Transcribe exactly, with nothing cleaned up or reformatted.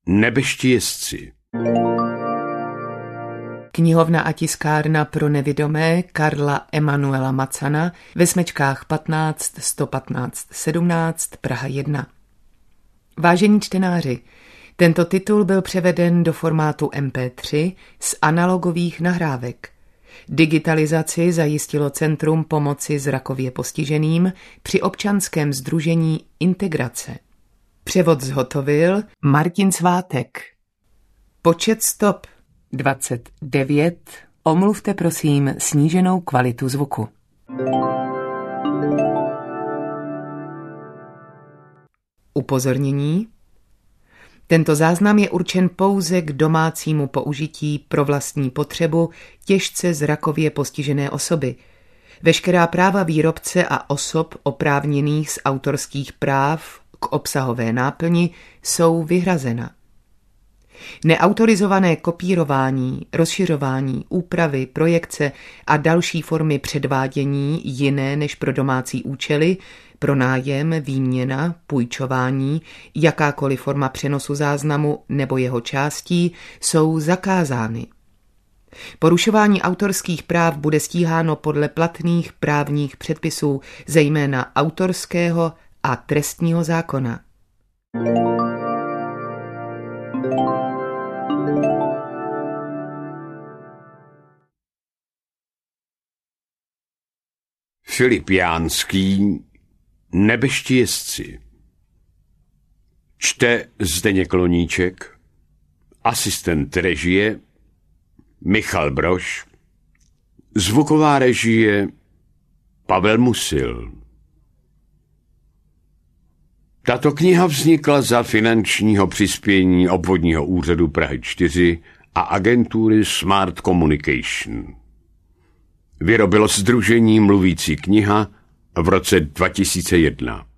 Nebeští jezdci. Knihovna a tiskárna pro nevidomé Karla Emanuela Macana ve smečkách patnáct sto patnáct sedmnáct Praha jedna. Vážení čtenáři, tento titul byl převeden do formátu em pé tři z analogových nahrávek. Digitalizaci zajistilo Centrum pomoci zrakově postiženým při občanském sdružení Integrace. Převod zhotovil Martin Svátek. Počet stop dvacet devět. Omluvte prosím sníženou kvalitu zvuku. Upozornění. Tento záznam je určen pouze k domácímu použití pro vlastní potřebu těžce zrakově postižené osoby. Veškerá práva výrobce a osob oprávněných z autorských práv k obsahové náplni jsou vyhrazena. Neautorizované kopírování, rozšiřování, úpravy, projekce a další formy předvádění jiné než pro domácí účely, pronájem, výměna, půjčování, jakákoliv forma přenosu záznamu nebo jeho částí jsou zakázány. Porušování autorských práv bude stíháno podle platných právních předpisů, zejména autorského a trestního zákona. Filip Jánský, Nebeští jezdci. Čte Zdeněk Loníček, asistent režie Michal Brož, zvuková režie Pavel Musil. Tato kniha vznikla za finančního přispění Obvodního úřadu Prahy čtyři a agentury Smart Communication. Vyrobilo sdružení Mluvící kniha v roce dva tisíce jedna.